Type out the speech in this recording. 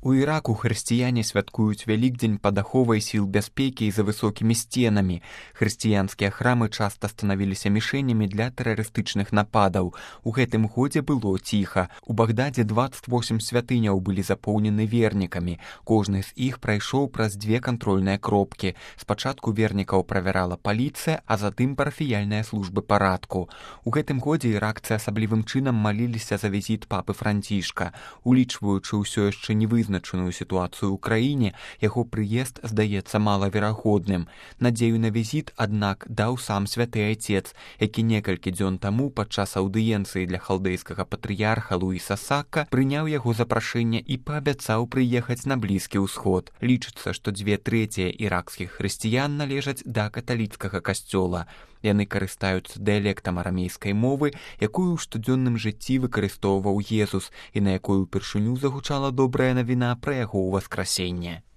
У Іраку хрысціяне святкуюць Вялікдзень пад аховай сіл бяспекі і за высокімі сценамі. Хрысціянскія храмы часта станавіліся мішэнямі для тэрарыстычных нападаў. У гэтым годзе было ціха. У Багдадзе 28 святыняў былі запоўнены вернікамі. Кожны з іх прайшоў праз 2 кантрольныя кропкі. Спачатку вернікаў правярала паліцыя, а затым парафіяльныя службы парадку. У гэтым годзе іракцы асаблівым чынам маліліся за візіт папы Францішка. Улічваючы ўсё яшчэ невызначаную сітуацыю ў краіне, яго прыезд здаецца малаверагодным. Надзею на візіт, аднак, даў сам святы айцец, які некалькі дзён таму падчас аўдыенцыі для халдэйскага патрыярха Луіса Сакка прыняў яго запрашэнне і паабяцаў прыехаць на Блізкі ўсход. Лічыцца, што 2/3 іракскіх хрысціян належаць да каталіцкага касцёла. Яны карыстаюцца дыялектам арамейскай мовы, якую ў штодзённым жыцці выкарыстоўваў Езус і на якой упершыню загучала добрая навіна пра яго ўваскрасенне.